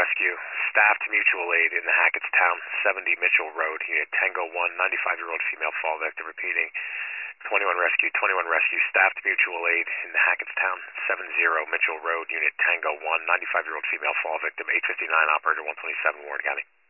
Rescue, staffed mutual aid in the Hackettstown, 70 Mitchell Road, Unit Tango 1, 95-year-old female fall victim. Repeating, 21 Rescue, staffed mutual aid in the Hackettstown, 70 Mitchell Road, Unit Tango 1, 95-year-old female fall victim. 859, operator 127, Warren County.